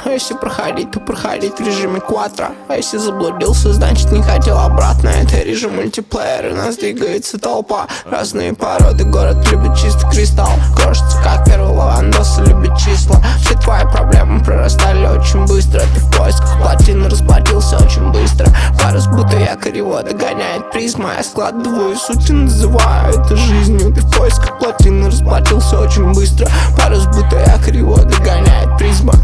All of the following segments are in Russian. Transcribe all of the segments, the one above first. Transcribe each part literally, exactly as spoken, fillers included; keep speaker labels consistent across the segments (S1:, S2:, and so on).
S1: А если проходить, то проходить в режиме квадро. А если заблудился, значит не хотел обратно. Это режим мультиплеер, и нас двигается толпа. Разные породы, город любит чистый кристалл. Крошится, как первый лавандос, любит числа. Все твои проблемы прорастали очень быстро. Ты в поисках плотины расплатился очень быстро. Парус будто якорь его догоняет призма. Я складываю суть и называю это жизнью. Ты в поисках плотины расплатился очень быстро. Парус будто якорь его догоняет призма.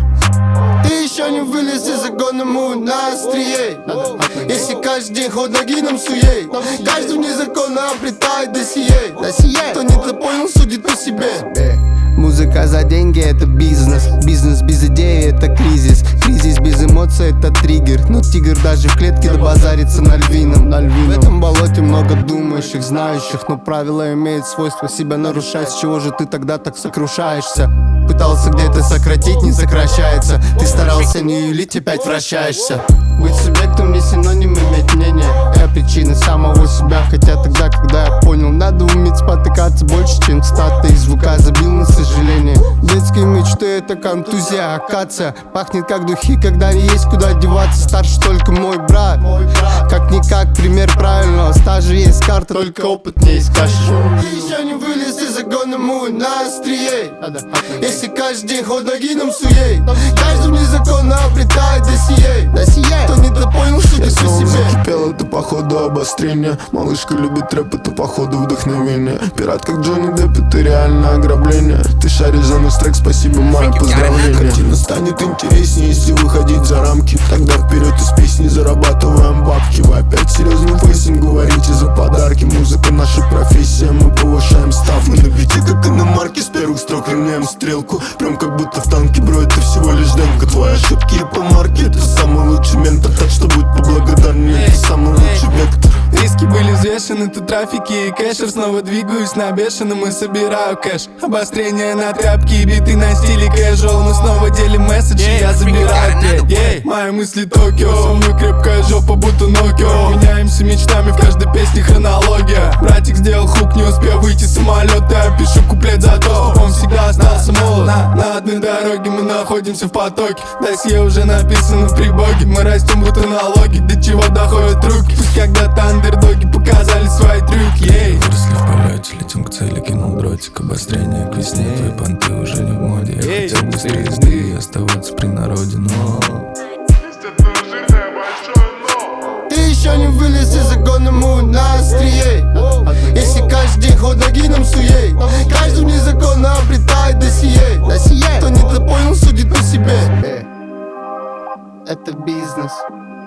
S2: Ты еще не вылез из загона, мы на острие. Если каждый день ход ноги нам суей, каждый незаконно обретает досье. Кто не понял, судит по себе. Музыка за деньги — это бизнес. Бизнес без идеи — это кризис. Кризис без эмоций — это триггер. Но тигр даже в клетке добазарится на львином. на львином В этом болоте много думающих, знающих. Но правила имеют свойство себя нарушать. С чего же ты тогда так сокрушаешься? Пытался где-то сократить, не сокращается. Ты старался не юлить, опять вращаешься. Быть субъектом не синоним иметь мнение. Я причина самого себя. Хотя тогда, когда я понял, надо уметь спотыкаться больше, чем цитаты из звука. Забил на сожаление. Детские мечты — это контузия, акация. Пахнет как духи, когда не есть куда деваться. Старше только мой брат. Как-никак пример правильного стажа. Есть карта, только опыт не искашешь. Ты еще не вылез из загона, мы на острие. Если каждый день ход ноги нам суей, каждый незаконно обретает досье. Кто не допонял, судит по себе.
S3: Закипело, это походу обострение. Малышка любит рэп, это походу вдохновение. Пират как Джонни Депп, это реально ограбление. Ты шаришь за наш трек, спасибо, мое поздравление. Картина станет интереснее, если выходить за рамки. Тогда вперед из песни зарабатываем бабки. Вы опять серьезным фейсом говорите за подарки. Музыка наша профессия, мы повышаем ставки. На бите как иномарки, с первых строк равняем стрелку. Прям как будто в танке, бро, это всего лишь демка. Твои ошибки и помарки — это самый лучший ментор. Так что будь поблагодарнее, это самый лучший вектор.
S4: Риски были взвешены, тут трафики и кэшер. Снова двигаюсь на бешеном и собираю кэш. Обострение на тряпки, биты на стиле casual. Мы снова делим месседжи, yeah, я забираю трек. yeah. Мои мысли Токио, со мной крепкая жопа, будто Nokia. Меняемся мечтами, в каждой песне хронология. Братик сделал хук, не успел выйти с самолета. Я пишу куплет за то, чтобы он всегда остался молод. На, на одной дороге мы находимся в потоке. Досье уже написано в прибоге. Мы растем будто налоги, до чего доходят руки. Пусть когда-то андердоги показали свои трюки. yeah.
S5: Выросли в полете, летим к цели, кинул дротик. Обострение к весне, yeah. Твои понты уже не в моде. Я yeah. хотел быстрее езды и оставаться при народе, но
S2: ты еще не вылез из загона, мы на острие. Если каждый день ход ноги нам суей, каждый незаконно обретает досье. Кто не допонял, судит по себе. Это бизнес.